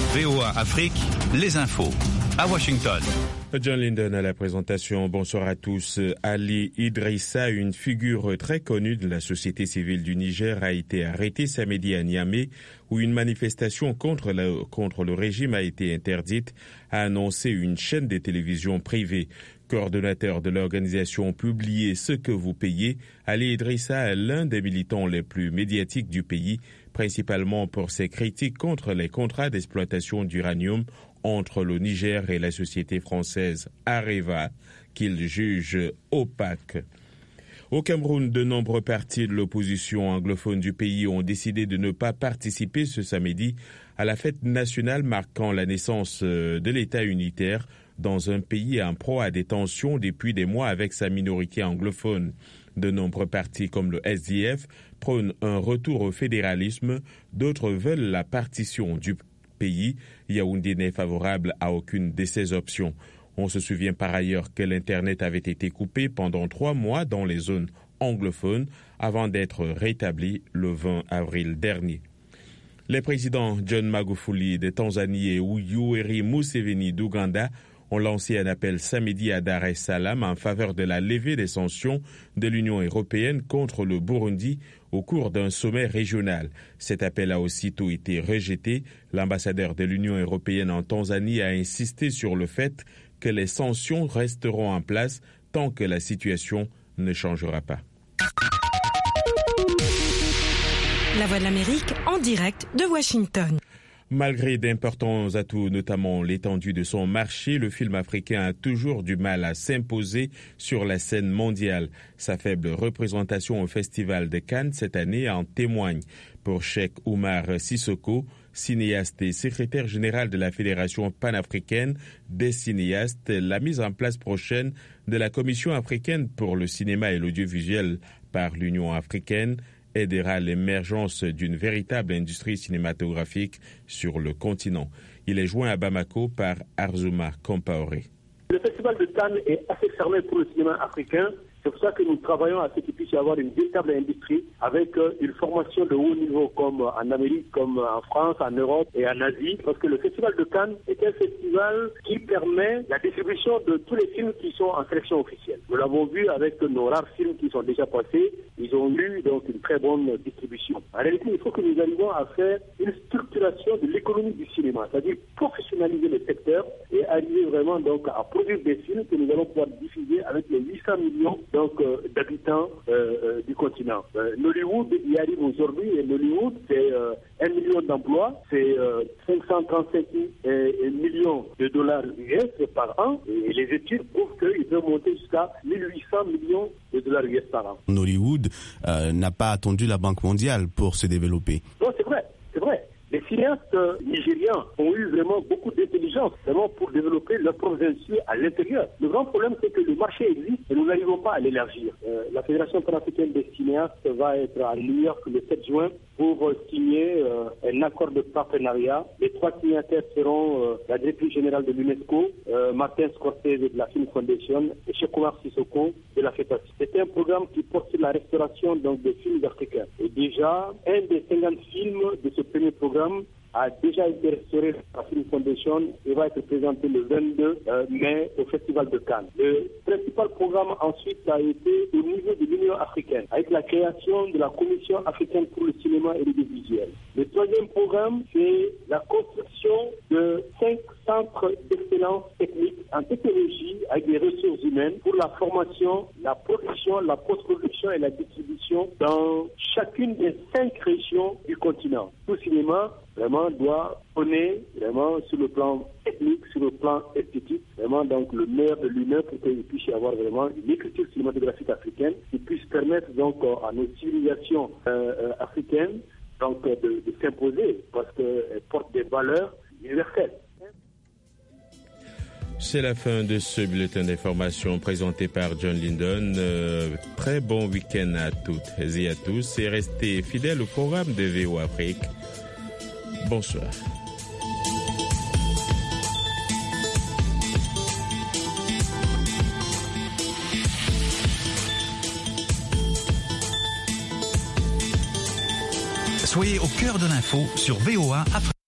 VOA Afrique, les infos. À Washington. John Linden à la présentation. Bonsoir à tous. Ali Idrissa, une figure très connue de la société civile du Niger, a été arrêté samedi à Niamey, où une manifestation contre le régime a été interdite, a annoncé une chaîne de télévision privée. Coordonnateur de l'organisation Publiez ce que vous payez, Ali Idrissa est l'un des militants les plus médiatiques du pays, principalement pour ses critiques contre les contrats d'exploitation d'uranium entre le Niger et la société française Areva, qu'il juge opaque. Au Cameroun, de nombreux partis de l'opposition anglophone du pays ont décidé de ne pas participer ce samedi à la fête nationale marquant la naissance de l'État unitaire dans un pays en proie à des tensions depuis des mois avec sa minorité anglophone. De nombreux partis comme le SDF prônent un retour au fédéralisme, d'autres veulent la partition du pays. Yaoundé n'est favorable à aucune de ces options. On se souvient par ailleurs que l'Internet avait été coupé pendant 3 mois dans les zones anglophones avant d'être rétabli le 20 avril dernier. Les présidents John Magufuli de Tanzanie et Yoweri Museveni d'Ouganda ont lancé un appel samedi à Dar es Salaam en faveur de la levée des sanctions de l'Union européenne contre le Burundi au cours d'un sommet régional. Cet appel a aussitôt été rejeté. L'ambassadeur de l'Union européenne en Tanzanie a insisté sur le fait que les sanctions resteront en place tant que la situation ne changera pas. La Voix de l'Amérique en direct de Washington. Malgré d'importants atouts, notamment l'étendue de son marché, le film africain a toujours du mal à s'imposer sur la scène mondiale. Sa faible représentation au Festival de Cannes cette année en témoigne. Pour Cheikh Oumar Sissoko, cinéaste et secrétaire général de la Fédération panafricaine des cinéastes, la mise en place prochaine de la Commission africaine pour le cinéma et l'audiovisuel par l'Union africaine aidera l'émergence d'une véritable industrie cinématographique sur le continent. Il est joint à Bamako par Arzouma Compaoré. Le Festival de Cannes est assez fermé pour le cinéma africain. C'est pour ça que nous travaillons à ce qu'il puisse y avoir une véritable industrie avec une formation de haut niveau comme en Amérique, comme en France, en Europe et en Asie. Parce que le Festival de Cannes est un festival qui permet la distribution de tous les films qui sont en sélection officielle. Nous l'avons vu avec nos rares films qui sont déjà passés. Ils ont eu donc une très bonne distribution. En réalité, il faut que nous arrivions à faire une structuration de l'économie du cinéma, c'est-à-dire professionnaliser le secteur et arriver vraiment donc à produire des films que nous allons pouvoir diffuser avec les 800 millions d'habitants du continent. Nollywood y arrive aujourd'hui et Nollywood c'est 1 million d'emplois, c'est 535 millions de dollars US par an et les études prouvent qu'il peut monter jusqu'à 1800 millions de dollars US par an. Nollywood n'a pas attendu la Banque mondiale pour se développer. Non, c'est vrai. Les cinéastes nigérians ont eu vraiment beaucoup d'intelligence vraiment pour développer leurs propres industries à l'intérieur. Le grand problème, c'est que le marché existe et nous n'arrivons pas à l'élargir. La Fédération panafricaine des cinéastes va être à New York le 7 juin pour signer un accord de partenariat. Les 3 signataires seront la directrice générale de l'UNESCO, Martin Scorsese de la Film Foundation et Cheikh Oumar Sissoko de la FEPAS. C'est un programme qui porte sur la restauration donc, des films africains. Et déjà, un des 50 films de ce premier programme a déjà été restauré par la Film Foundation et va être présenté le 22 mai au Festival de Cannes. Le principal programme ensuite a été au niveau de l'Union africaine, avec la création de la Commission africaine pour le cinéma et l'audiovisuel. Le 3e programme, c'est la construction de 5 centres d'excellence technique en technologie avec des ressources humaines pour la formation, la production, la post-production et la distribution dans chacune des 5 régions du continent. Tout cinéma vraiment doit donner vraiment sur le plan technique, sur le plan esthétique, vraiment donc le meilleur de lui-même pour qu'il puisse y avoir vraiment une écriture cinématographique africaine qui puisse permettre donc à nos civilisations africaines donc de s'imposer parce qu'elles portent des valeurs universelles. C'est la fin de ce bulletin d'information présenté par John Linden. Très bon week-end à toutes et à tous et restez fidèles au programme de VOA Afrique. Bonsoir. Soyez au cœur de l'info sur VOA Afrique.